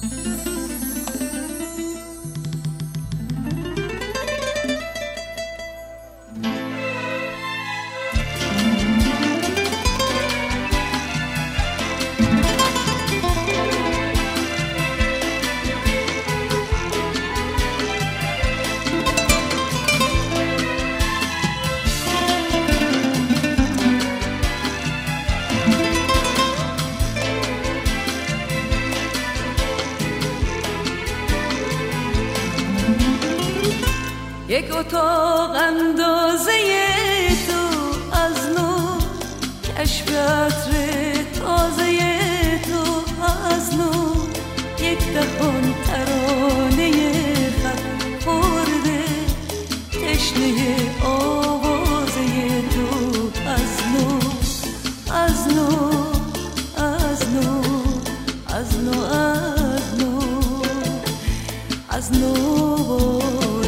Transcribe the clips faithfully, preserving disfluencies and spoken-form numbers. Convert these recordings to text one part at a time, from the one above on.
یک اتاق اندازه تو از نو، کشف عطر تازه تو از نو، یک دهان ترانه خط خورده تشنه آوازه تو از نو، از نو از نو از نو از نو از نو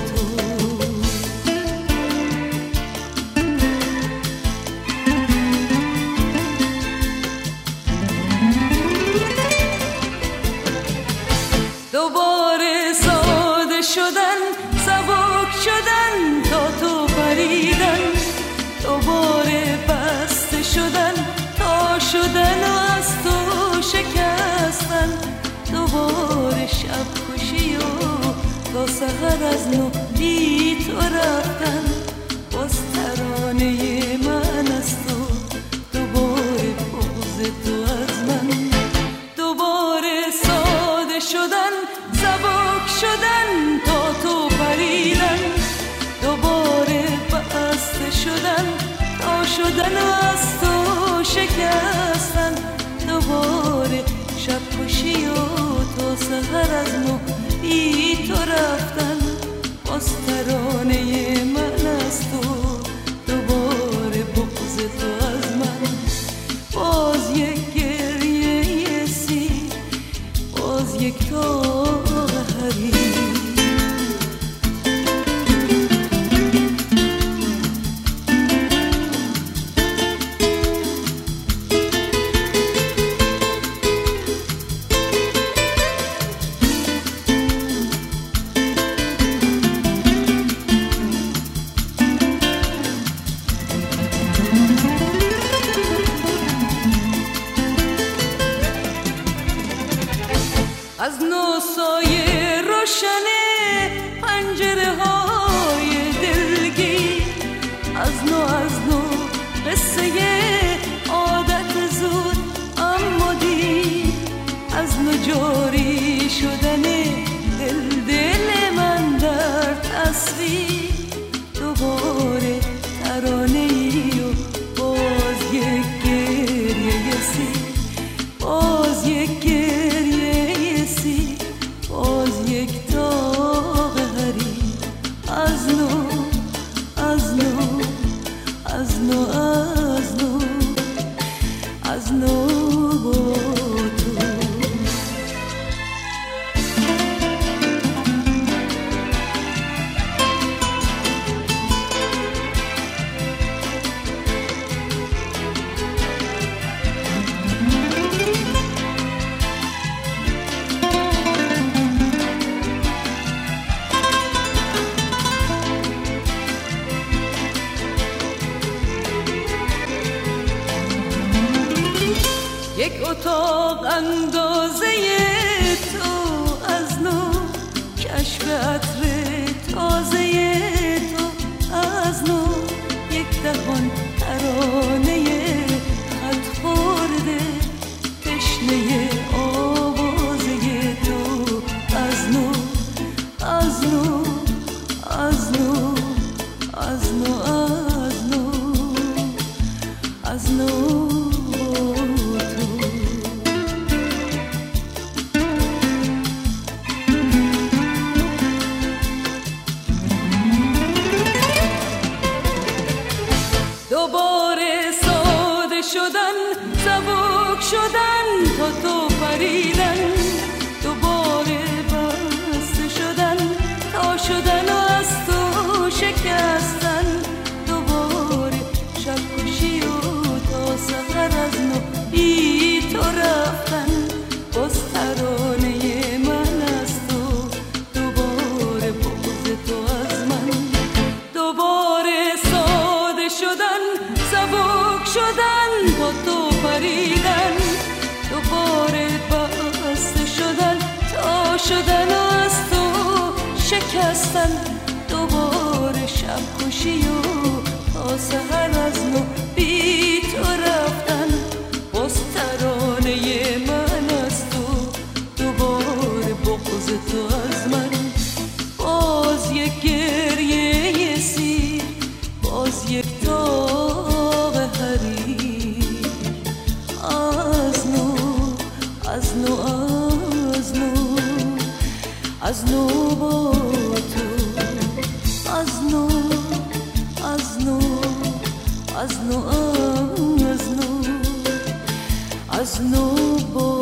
دوباره ساده شدن، سبک شدن تا تو پریدن، دوباره بسته شدن تا شدن و از تو شکستن، دوباره شب خوشی و تا سحر از نو بی تو رفتن، باز ترانه من از تو، دوباره بغض تو از من، دوباره ساده شدن، سبک شدن تا تو پریدن، دوباره بسته شدن تا شدن و از تو شکستن، دوباره شب خوشی و تا سحر از نو بی تو رفتن، باز ترانه من از تو، دوباره بغض تو از من، باز یک گریه سی، باز یک تاق حریر. از نو سایه روشن پنجره های دلگیر، از نو از نو قصه عادت زود اما دیر، از نو جاری شدن دل دل من در تصویر، دوباره ترانه ای و باز یک گریه سی، باز یک گریه سی، باز یک تاق حریر. از نو از نو از نو از نو از نو تو. یک اتاق اندازه تو از نو، کشف عطر تازه تو از نو، یک دهان ترانه خط خورده تشنه آوازه تو از نو، از نو از نو از نو از نو از نو بزن دوباره شب کشی و تا سحر از نو بی تو رفتن. باز ترانه من از تو دوباره بغض تو از من. باز یک گریه سیر، باز یک داغ حریر. از نو از نو از نو از نو با تو. از نو از نو از نو از نو از نو با